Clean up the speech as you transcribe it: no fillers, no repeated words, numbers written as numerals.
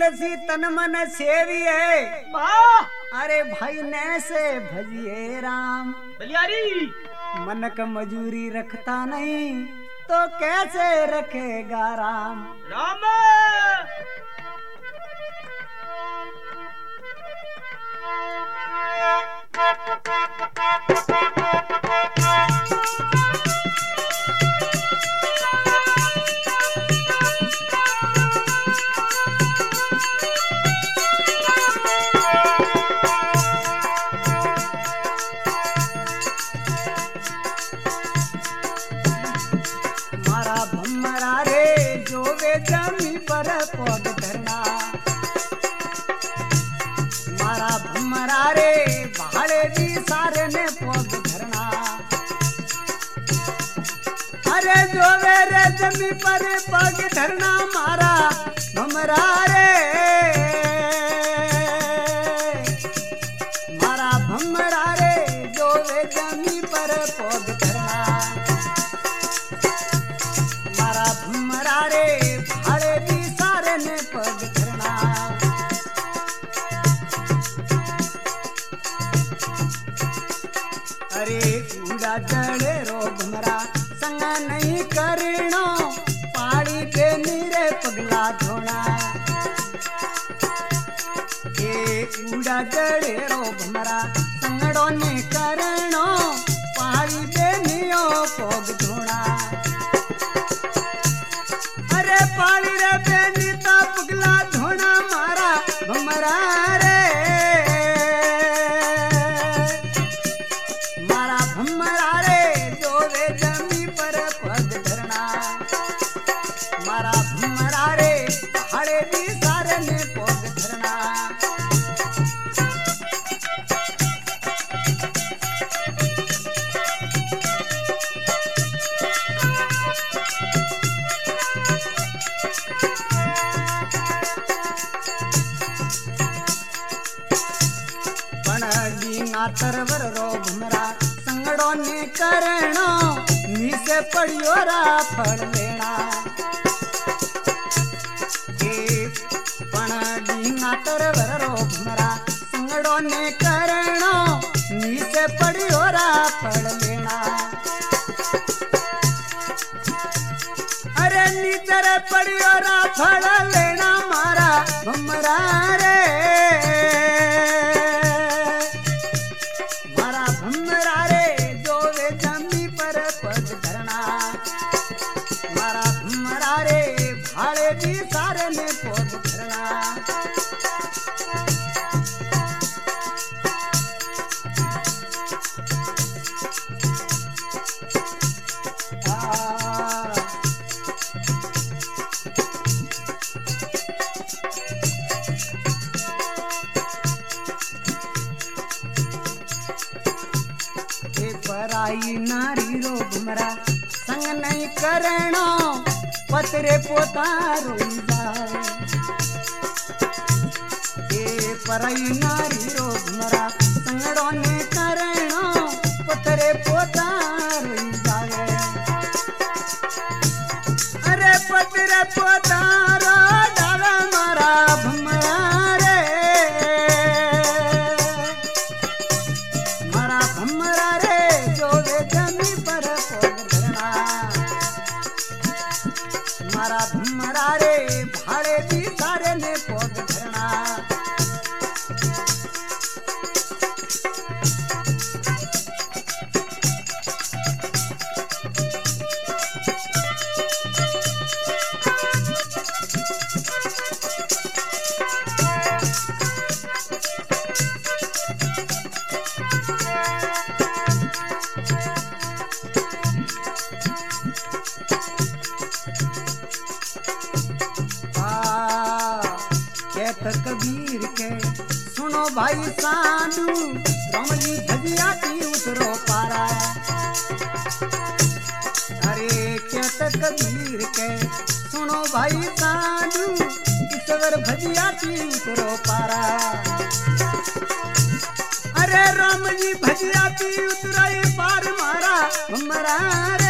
तुलसी तन मन सेविए अरे भाई ने से भजिए राम बलियारी मनक मजूरी रखता नहीं तो कैसे रखेगा राम राम मारा भमरा रे जो वे जमी पर पग धरना मारा भमरा रे भाड़े भी सारे ने पग धरना अरे जो वे रे जमी पर पग धरना मारा भमरा रे मारा भमरा रे जो वे जमी पर पग धरना मारा भमरा रे भाड़े भी सारे ने पग धरना अरे कूड़ा जड़े रो भमरा संग नहीं करणो पाड़ी के नीरे पगला धोना ए कूड़ा जड़े रो भमरा संगड़ो ने करणो पाड़ी के नियो पग धोना अरे पाड़ी रे बेनी ता पगला धोना मारा भमरा रे मारा भमरा रे जो वे जमी पर पग धरना मारा भमरा रे भाड़े भी सारे ने पग धरना तरवर रो भमरा संगड़ो ने करणो नीचे पड़ियो रा फल लेना ए पण डींगा तरवर रो भमरा संगड़ो ने करणो नीचे पड़ियो रा फल लेना अरे नीचे पड़ियो रा फल लेना मारा भमरा रे भमरा रे जो वे जमी पर पग धरना मारा भमरा रे भाड़े भी सारे ने पग धरना पराई नारी रो भमरा संग नहीं करणो पतरे पोता रोई जाए ए पराई नारी रो भमरा संगड़ो ने करणो पतरे पोता रोई जाए अरे पतरे पोता रो डाला मारा भमरा रे मारा भमरा रे जो वे जमी पर पग धरना मारा भमरा रे भाड़े भी सारे ने पग धरना कबीर के सुनो भाई साधु रमणी भजिया की उतरो पारा अरे कहत कबीर के सुनो भाई साधु ईश्वर भजिया की उतरो पारा अरे राम जी भजिया की उतराई पार मारा भमरा